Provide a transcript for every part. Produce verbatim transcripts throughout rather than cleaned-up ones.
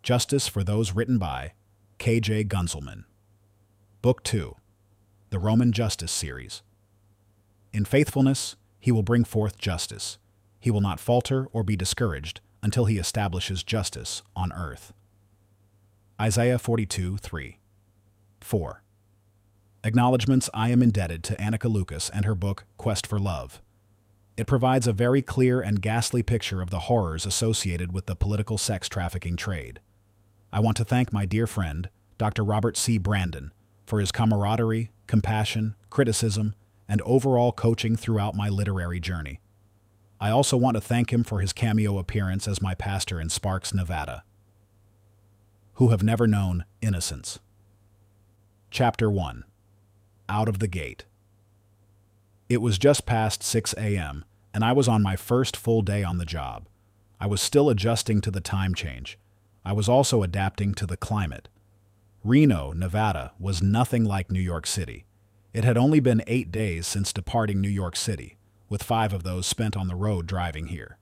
Justice for Those Written by K J Gunzelman. Book two, the Roman Justice Series. In faithfulness, he will bring forth justice. He will not falter or be discouraged until he establishes justice on earth. Isaiah forty-two, three. four. Acknowledgements. I am indebted to Annika Lucas and her book, Quest for Love. It provides a very clear and ghastly picture of the horrors associated with the political sex trafficking trade. I want to thank my dear friend, Doctor Robert C. Brandon, for his camaraderie, compassion, criticism, and overall coaching throughout my literary journey. I also want to thank him for his cameo appearance as my pastor in Sparks, Nevada. Who have never known innocence. Chapter one. Out of the Gate. It was just past six a m, and I was on my first full day on the job. I was still adjusting to the time change. I was also adapting to the climate. Reno, Nevada, was nothing like New York City. It had only been eight days since departing New York City, with five of those spent on the road driving here.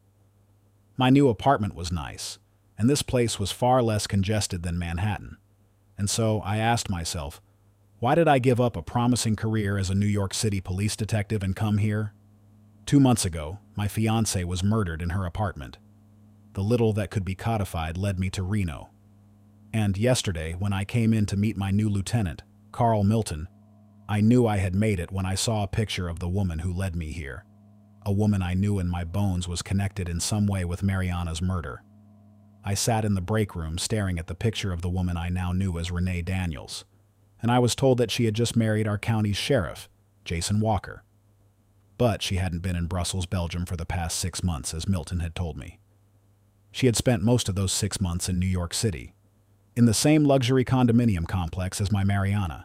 My new apartment was nice, and this place was far less congested than Manhattan. And so I asked myself, why did I give up a promising career as a New York City police detective and come here? Two months ago, my fiancée was murdered in her apartment. The little that could be codified led me to Reno. And yesterday, when I came in to meet my new lieutenant, Carl Milton, I knew I had made it when I saw a picture of the woman who led me here. A woman I knew in my bones was connected in some way with Mariana's murder. I sat in the break room staring at the picture of the woman I now knew as Renee Daniels, and I was told that she had just married our county's sheriff, Jason Walker. But she hadn't been in Brussels, Belgium for the past six months, as Milton had told me. She had spent most of those six months in New York City, in the same luxury condominium complex as my Mariana.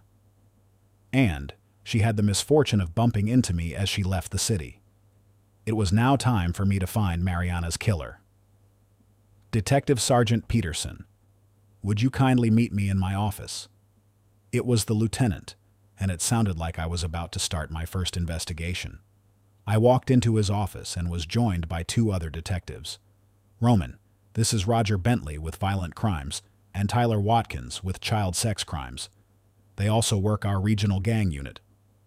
And she had the misfortune of bumping into me as she left the city. It was now time for me to find Mariana's killer. Detective Sergeant Peterson, would you kindly meet me in my office? It was the lieutenant, and it sounded like I was about to start my first investigation. I walked into his office and was joined by two other detectives. Roman, this is Roger Bentley with Violent Crimes, and Tyler Watkins with Child Sex Crimes. They also work our regional gang unit.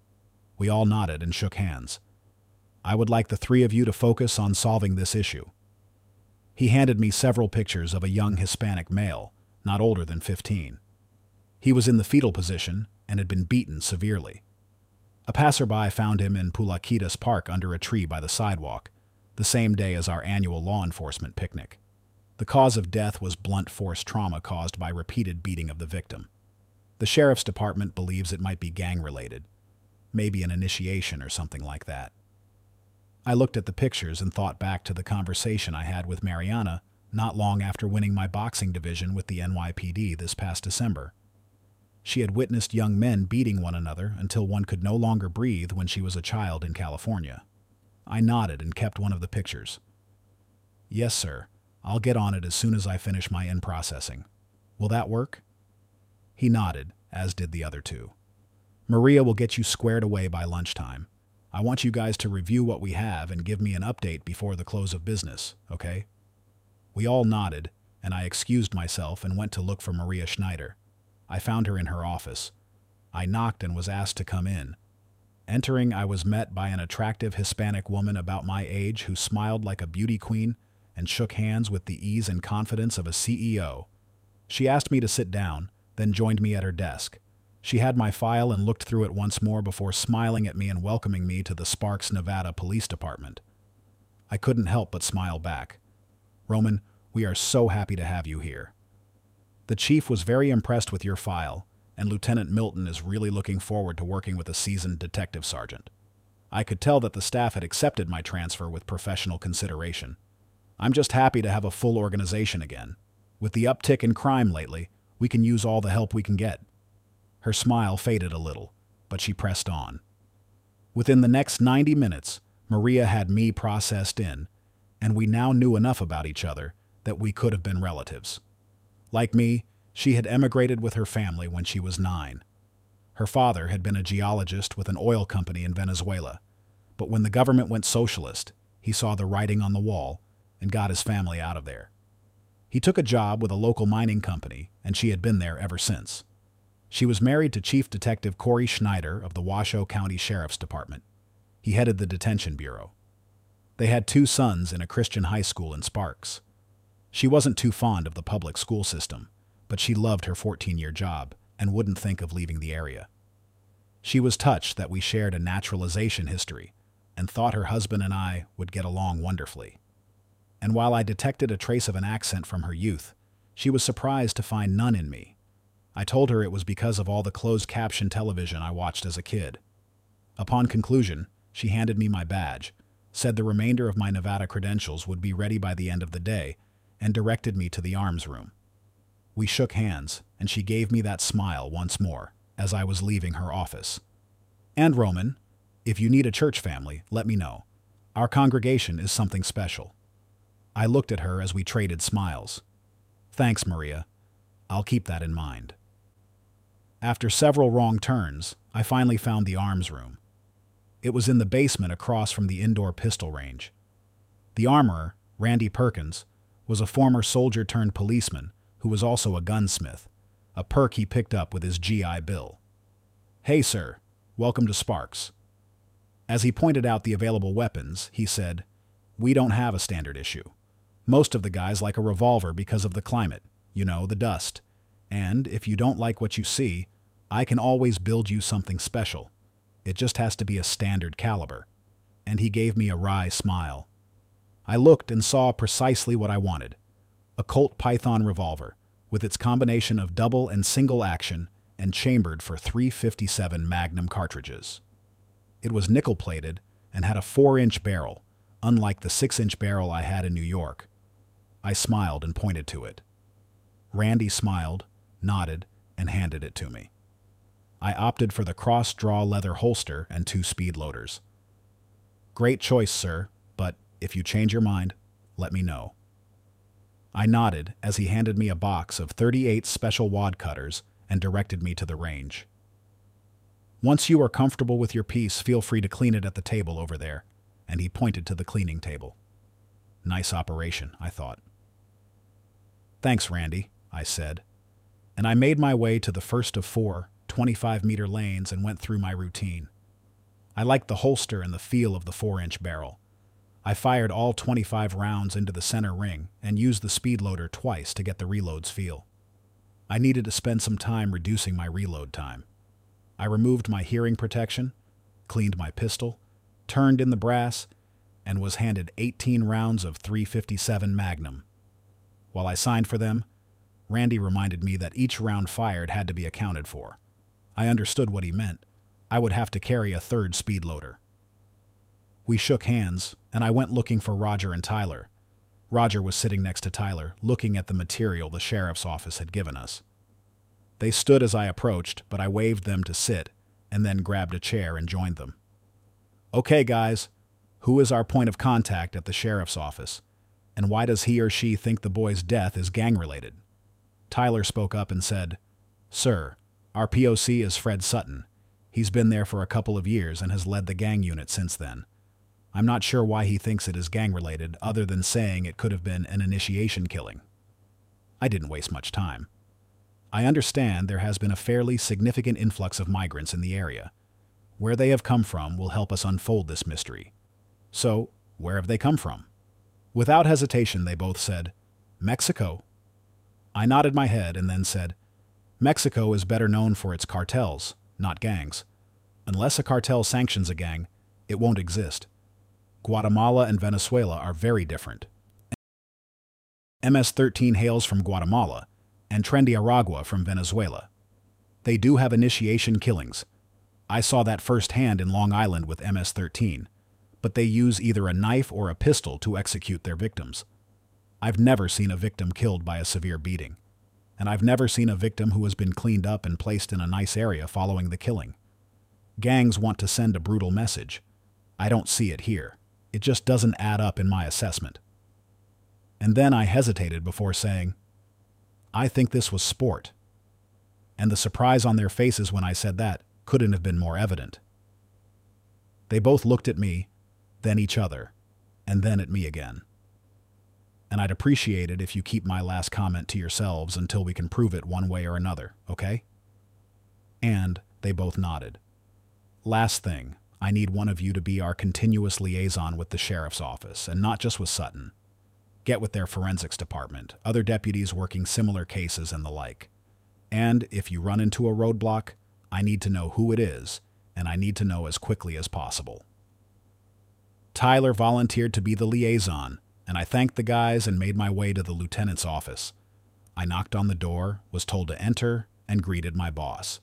We all nodded and shook hands. I would like the three of you to focus on solving this issue. He handed me several pictures of a young Hispanic male, not older than fifteen. He was in the fetal position and had been beaten severely. A passerby found him in Pulaquitas Park under a tree by the sidewalk, the same day as our annual law enforcement picnic. The cause of death was blunt force trauma caused by repeated beating of the victim. The sheriff's department believes it might be gang-related, maybe an initiation or something like that. I looked at the pictures and thought back to the conversation I had with Mariana not long after winning my boxing division with the N Y P D this past December. She had witnessed young men beating one another until one could no longer breathe when she was a child in California. I nodded and kept one of the pictures. Yes, sir. I'll get on it as soon as I finish my in-processing. Will that work? He nodded, as did the other two. Maria will get you squared away by lunchtime. I want you guys to review what we have and give me an update before the close of business, okay? We all nodded, and I excused myself and went to look for Maria Schneider. I found her in her office. I knocked and was asked to come in. Entering, I was met by an attractive Hispanic woman about my age who smiled like a beauty queen and shook hands with the ease and confidence of a C E O. She asked me to sit down, then joined me at her desk. She had my file and looked through it once more before smiling at me and welcoming me to the Sparks, Nevada Police Department. I couldn't help but smile back. Roman, we are so happy to have you here. The chief was very impressed with your file, and Lieutenant Milton is really looking forward to working with a seasoned detective sergeant. I could tell that the staff had accepted my transfer with professional consideration. I'm just happy to have a full organization again. With the uptick in crime lately, we can use all the help we can get. Her smile faded a little, but she pressed on. Within the next ninety minutes, Maria had me processed in, and we now knew enough about each other that we could have been relatives. Like me, she had emigrated with her family when she was nine. Her father had been a geologist with an oil company in Venezuela, but when the government went socialist, he saw the writing on the wall and got his family out of there. He took a job with a local mining company, and she had been there ever since. She was married to Chief Detective Corey Schneider of the Washoe County Sheriff's Department. He headed the detention bureau. They had two sons in a Christian high school in Sparks. She wasn't too fond of the public school system, but she loved her fourteen-year job and wouldn't think of leaving the area. She was touched that we shared a naturalization history and thought her husband and I would get along wonderfully. And while I detected a trace of an accent from her youth, she was surprised to find none in me. I told her it was because of all the closed-caption television I watched as a kid. Upon conclusion, she handed me my badge, said the remainder of my Nevada credentials would be ready by the end of the day, and directed me to the arms room. We shook hands, and she gave me that smile once more as I was leaving her office. And Roman, if you need a church family, let me know. Our congregation is something special. I looked at her as we traded smiles. Thanks, Maria. I'll keep that in mind. After several wrong turns, I finally found the arms room. It was in the basement across from the indoor pistol range. The armorer, Randy Perkins, was a former soldier-turned-policeman who was also a gunsmith, a perk he picked up with his G I Bill. "Hey, sir. Welcome to Sparks." As he pointed out the available weapons, he said, "We don't have a standard issue. Most of the guys like a revolver because of the climate, you know, the dust. And if you don't like what you see, I can always build you something special. It just has to be a standard caliber." And he gave me a wry smile. I looked and saw precisely what I wanted. A Colt Python revolver, with its combination of double and single action and chambered for three fifty-seven Magnum cartridges. It was nickel-plated and had a four-inch barrel, unlike the six-inch barrel I had in New York. I smiled and pointed to it. Randy smiled, nodded, and handed it to me. I opted for the cross-draw leather holster and two speed loaders. "Great choice, sir, but if you change your mind, let me know." I nodded as he handed me a box of thirty-eight special wad cutters and directed me to the range. "Once you are comfortable with your piece, feel free to clean it at the table over there," and he pointed to the cleaning table. Nice operation, I thought. "Thanks, Randy," I said, and I made my way to the first of four twenty-five-meter lanes and went through my routine. I liked the holster and the feel of the four-inch barrel. I fired all twenty-five rounds into the center ring and used the speed loader twice to get the reload's feel. I needed to spend some time reducing my reload time. I removed my hearing protection, cleaned my pistol, turned in the brass, and was handed eighteen rounds of three fifty-seven Magnum. While I signed for them, Randy reminded me that each round fired had to be accounted for. I understood what he meant. I would have to carry a third speed loader. We shook hands, and I went looking for Roger and Tyler. Roger was sitting next to Tyler, looking at the material the sheriff's office had given us. They stood as I approached, but I waved them to sit, and then grabbed a chair and joined them. "Okay, guys, who is our point of contact at the sheriff's office, and why does he or she think the boy's death is gang-related?" Tyler spoke up and said, "Sir, our P O C is Fred Sutton. He's been there for a couple of years and has led the gang unit since then. I'm not sure why he thinks it is gang-related, other than saying it could have been an initiation killing." I didn't waste much time. I understand there has been a fairly significant influx of migrants in the area. Where they have come from will help us unfold this mystery. So, where have they come from? Without hesitation, they both said, "Mexico." I nodded my head and then said, "Mexico is better known for its cartels, not gangs. Unless a cartel sanctions a gang, it won't exist. Guatemala and Venezuela are very different. M S thirteen hails from Guatemala, and Trendy Aragua from Venezuela. They do have initiation killings. I saw that firsthand in Long Island with M S thirteen, but they use either a knife or a pistol to execute their victims. I've never seen a victim killed by a severe beating, and I've never seen a victim who has been cleaned up and placed in a nice area following the killing. Gangs want to send a brutal message. I don't see it here. It just doesn't add up in my assessment." And then I hesitated before saying, "I think this was sport." And the surprise on their faces when I said that couldn't have been more evident. They both looked at me, then each other, and then at me again. and I'd appreciate it if you keep my last comment to yourselves until we can prove it one way or another, okay? And they both nodded. Last thing, I need one of you to be our continuous liaison with the sheriff's office, and not just with Sutton. Get with their forensics department, other deputies working similar cases and the like. And if you run into a roadblock, I need to know who it is, and I need to know as quickly as possible. Tyler volunteered to be the liaison, and I thanked the guys and made my way to the lieutenant's office. I knocked on the door, was told to enter, and greeted my boss.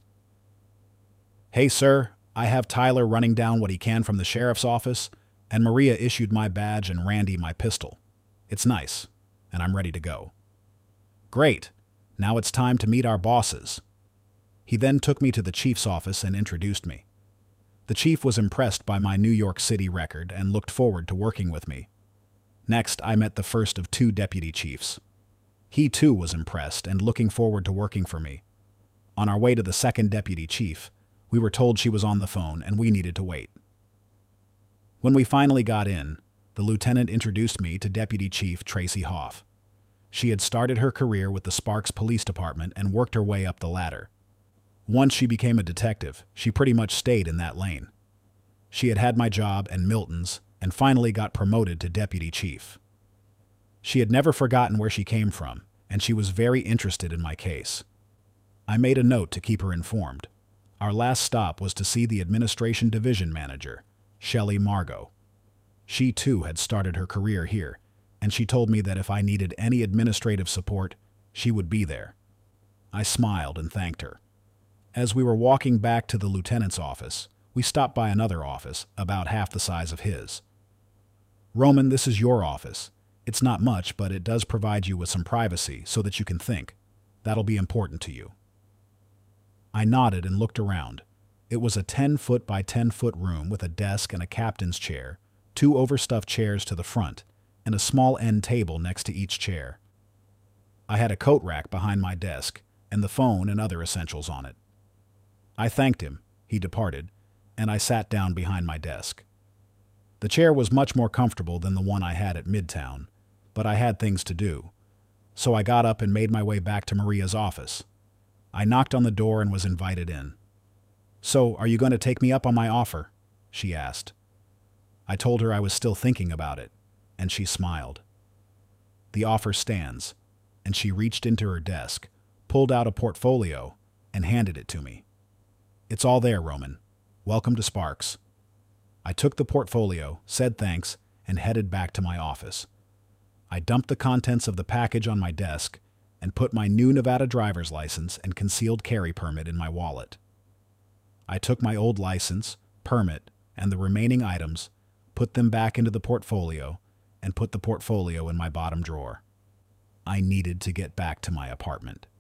Hey, sir, I have Tyler running down what he can from the sheriff's office, and Maria issued my badge and Randy my pistol. It's nice, and I'm ready to go. Great. Now it's time to meet our bosses. He then took me to the chief's office and introduced me. The chief was impressed by my New York City record and looked forward to working with me. Next, I met the first of two deputy chiefs. He too was impressed and looking forward to working for me. On our way to the second deputy chief, we were told she was on the phone and we needed to wait. When we finally got in, the lieutenant introduced me to Deputy Chief Tracy Hoff. She had started her career with the Sparks Police Department and worked her way up the ladder. Once she became a detective, she pretty much stayed in that lane. She had had my job and Milton's and finally got promoted to deputy chief. She had never forgotten where she came from, and she was very interested in my case. I made a note to keep her informed. Our last stop was to see the administration division manager, Shelley Margot. She too had started her career here, and she told me that if I needed any administrative support, she would be there. I smiled and thanked her. As we were walking back to the lieutenant's office, we stopped by another office, about half the size of his. Roman, this is your office. It's not much, but it does provide you with some privacy so that you can think. That'll be important to you. I nodded and looked around. It was a ten-foot by ten-foot room with a desk and a captain's chair, two overstuffed chairs to the front, and a small end table next to each chair. I had a coat rack behind my desk, and the phone and other essentials on it. I thanked him, he departed, and I sat down behind my desk. The chair was much more comfortable than the one I had at Midtown, but I had things to do, so I got up and made my way back to Maria's office. I knocked on the door and was invited in. "So, are you going to take me up on my offer?" she asked. I told her I was still thinking about it, and she smiled. "The offer stands," and she reached into her desk, pulled out a portfolio, and handed it to me. "It's all there, Roman. Welcome to Sparks." I took the portfolio, said thanks, and headed back to my office. I dumped the contents of the package on my desk and put my new Nevada driver's license and concealed carry permit in my wallet. I took my old license, permit, and the remaining items, put them back into the portfolio, and put the portfolio in my bottom drawer. I needed to get back to my apartment.